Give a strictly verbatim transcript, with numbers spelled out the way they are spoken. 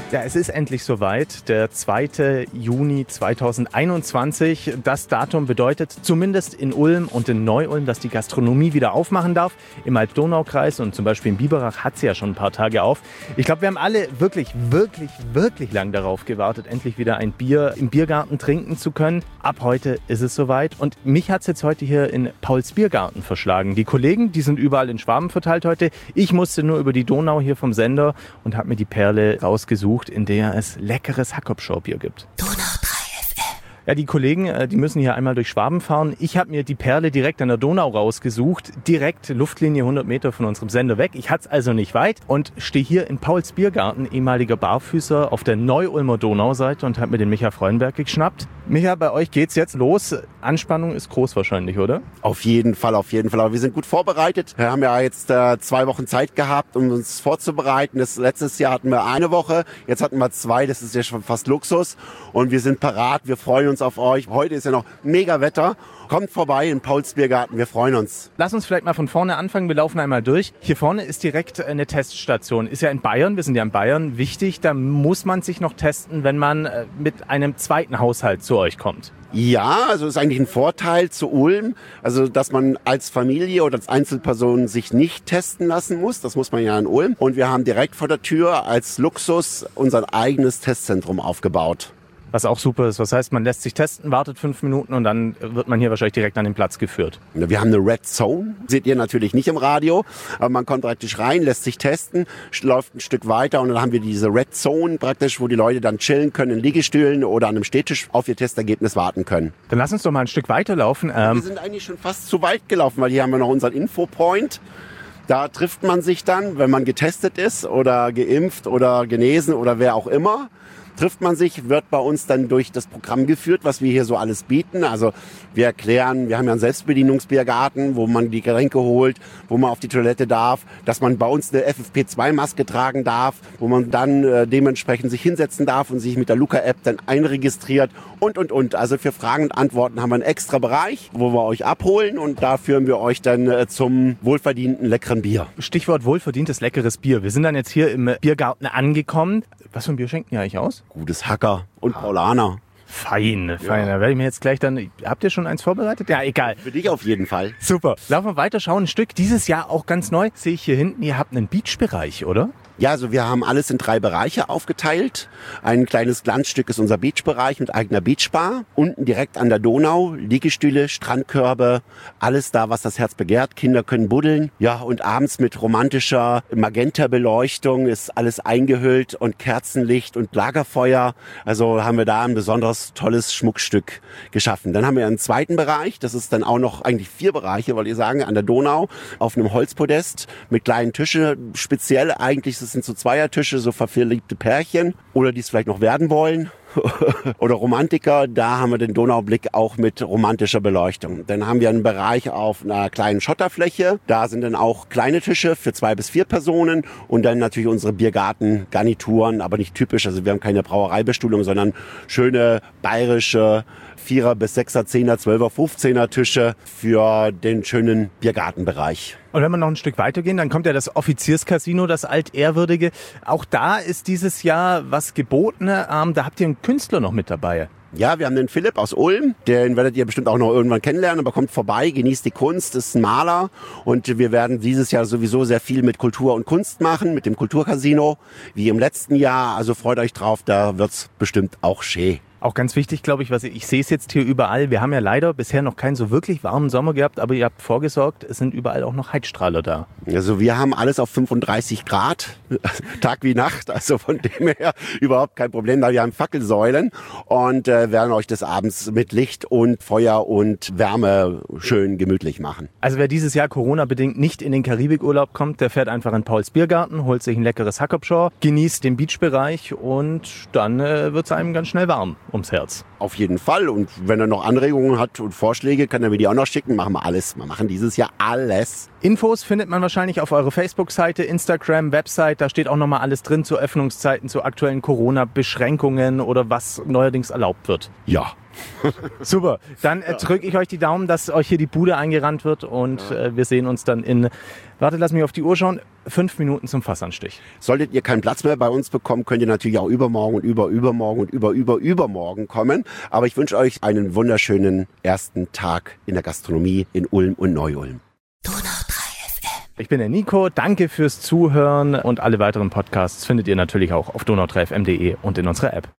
Ja, es ist endlich soweit, der zweite Juni zweitausendeinundzwanzig. Das Datum bedeutet zumindest in Ulm und in Neu-Ulm, dass die Gastronomie wieder aufmachen darf. Im Alb-Donau-Kreis und zum Beispiel in Biberach hat sie ja schon ein paar Tage auf. Ich glaube, wir haben alle wirklich, wirklich, wirklich lang darauf gewartet, endlich wieder ein Bier im Biergarten trinken zu können. Ab heute ist es soweit und mich hat es jetzt heute hier in Pauls Biergarten verschlagen. Die Kollegen, die sind überall in Schwaben verteilt heute. Ich musste nur über die Donau hier vom Sender und habe mir die Perle rausgesucht, in der es leckeres Jakobsschau-Bier gibt. Donau drei F M. Ja, die Kollegen, die müssen hier einmal durch Schwaben fahren. Ich habe mir die Perle direkt an der Donau rausgesucht, direkt Luftlinie hundert Meter von unserem Sender weg. Ich hatte es also nicht weit und stehe hier in Pauls Biergarten, ehemaliger Barfüßer, auf der Neu-Ulmer Donauseite und habe mir den Micha Freudenberg geschnappt. Micha, bei euch geht's jetzt los. Anspannung ist groß wahrscheinlich, oder? Auf jeden Fall, auf jeden Fall. Aber wir sind gut vorbereitet. Wir haben ja jetzt äh, zwei Wochen Zeit gehabt, um uns vorzubereiten. Das letztes Jahr hatten wir eine Woche, jetzt hatten wir zwei. Das ist ja schon fast Luxus. Und wir sind parat. Wir freuen uns auf euch. Heute ist ja noch mega Wetter. Kommt vorbei in Pauls Biergarten, wir freuen uns. Lass uns vielleicht mal von vorne anfangen, wir laufen einmal durch. Hier vorne ist direkt eine Teststation. Ist ja in Bayern, wir sind ja in Bayern, wichtig. Da muss man sich noch testen, wenn man mit einem zweiten Haushalt zu euch kommt. Ja, also ist eigentlich ein Vorteil zu Ulm, also dass man als Familie oder als Einzelperson sich nicht testen lassen muss. Das muss man ja in Ulm. Und wir haben direkt vor der Tür als Luxus unser eigenes Testzentrum aufgebaut. Was auch super ist. Was heißt, man lässt sich testen, wartet fünf Minuten und dann wird man hier wahrscheinlich direkt an den Platz geführt. Wir haben eine Red Zone, seht ihr natürlich nicht im Radio, aber man kommt praktisch rein, lässt sich testen, läuft ein Stück weiter und dann haben wir diese Red Zone praktisch, wo die Leute dann chillen können in Liegestühlen oder an einem Stehtisch auf ihr Testergebnis warten können. Dann lass uns doch mal ein Stück weiterlaufen. Ähm wir sind eigentlich schon fast zu weit gelaufen, weil hier haben wir noch unseren Infopoint. Da trifft man sich dann, wenn man getestet ist oder geimpft oder genesen oder wer auch immer. Trifft man sich, wird bei uns dann durch das Programm geführt, was wir hier so alles bieten. Also wir erklären, wir haben ja einen Selbstbedienungsbiergarten, wo man die Getränke holt, wo man auf die Toilette darf, dass man bei uns eine F F P zwei Maske tragen darf, wo man dann äh, dementsprechend sich hinsetzen darf und sich mit der Luca-App dann einregistriert und, und, und. Also für Fragen und Antworten haben wir einen extra Bereich, wo wir euch abholen und da führen wir euch dann äh, zum wohlverdienten leckeren Bier. Stichwort wohlverdientes leckeres Bier. Wir sind dann jetzt hier im Biergarten angekommen. Was für ein Bier schenken ihr eigentlich aus? Gutes Hacker und Paulaner. Fein, fein. Ja. Da werde ich mir jetzt gleich dann... Habt ihr schon eins vorbereitet? Ja, egal. Für dich auf jeden Fall. Super. Laufen wir weiter, schauen ein Stück. Dieses Jahr auch ganz neu. Sehe ich hier hinten, ihr habt einen Beach-Bereich, oder? Ja, also wir haben alles in drei Bereiche aufgeteilt. Ein kleines Glanzstück ist unser Beachbereich mit eigener Beachbar. Unten direkt an der Donau, Liegestühle, Strandkörbe, alles da, was das Herz begehrt. Kinder können buddeln. Ja, und abends mit romantischer Magenta-Beleuchtung ist alles eingehüllt und Kerzenlicht und Lagerfeuer. Also haben wir da ein besonders tolles Schmuckstück geschaffen. Dann haben wir einen zweiten Bereich, das ist dann auch noch eigentlich vier Bereiche, wollte ich sagen, an der Donau auf einem Holzpodest mit kleinen Tischen, speziell eigentlich das sind so Zweiertische, so verliebte Pärchen oder die es vielleicht noch werden wollen oder Romantiker. Da haben wir den Donaublick auch mit romantischer Beleuchtung. Dann haben wir einen Bereich auf einer kleinen Schotterfläche. Da sind dann auch kleine Tische für zwei bis vier Personen und dann natürlich unsere Biergarten-Garnituren, aber nicht typisch. Also wir haben keine Brauereibestuhlung, sondern schöne bayerische Vierer bis Sechser, Zehner, Zwölfer, Fünfzehner Tische für den schönen Biergartenbereich. Und wenn wir noch ein Stück weitergehen, dann kommt ja das Offizierscasino, das altehrwürdige. Auch da ist dieses Jahr was geboten. Ähm, da habt ihr einen Künstler noch mit dabei. Ja, wir haben den Philipp aus Ulm, den werdet ihr bestimmt auch noch irgendwann kennenlernen, aber kommt vorbei, genießt die Kunst, ist ein Maler und wir werden dieses Jahr sowieso sehr viel mit Kultur und Kunst machen, mit dem Kulturcasino, wie im letzten Jahr, also freut euch drauf, da wird's bestimmt auch schön. Auch ganz wichtig, glaube ich, was ich, ich sehe es jetzt hier überall. Wir haben ja leider bisher noch keinen so wirklich warmen Sommer gehabt, aber ihr habt vorgesorgt, es sind überall auch noch Heizstrahler da. Also wir haben alles auf fünfunddreißig Grad, Tag wie Nacht, also von dem her überhaupt kein Problem. Wir haben Fackelsäulen und äh, werden euch des Abends mit Licht und Feuer und Wärme schön gemütlich machen. Also wer dieses Jahr Corona-bedingt nicht in den Karibikurlaub kommt, der fährt einfach in Pauls Biergarten, holt sich ein leckeres Jakobsschau, genießt den Beachbereich und dann äh, wird es einem ganz schnell warm ums Herz. Auf jeden Fall. Und wenn er noch Anregungen hat und Vorschläge, kann er mir die auch noch schicken. Machen wir alles. Wir machen dieses Jahr alles. Infos findet man wahrscheinlich auf eurer Facebook-Seite, Instagram, Website. Da steht auch nochmal alles drin zu Öffnungszeiten, zu aktuellen Corona-Beschränkungen oder was neuerdings erlaubt wird. Ja, Super, dann äh, drücke ich euch die Daumen, dass euch hier die Bude eingerannt wird und ja. äh, wir sehen uns dann in, warte, lass mich auf die Uhr schauen, fünf Minuten zum Fassanstich. Solltet ihr keinen Platz mehr bei uns bekommen, könnt ihr natürlich auch übermorgen und über übermorgen und über über übermorgen kommen. Aber ich wünsche euch einen wunderschönen ersten Tag in der Gastronomie in Ulm und Neu-Ulm. Donau drei F M. Ich bin der Nico, danke fürs Zuhören und alle weiteren Podcasts findet ihr natürlich auch auf donau drei f m punkt de und in unserer App.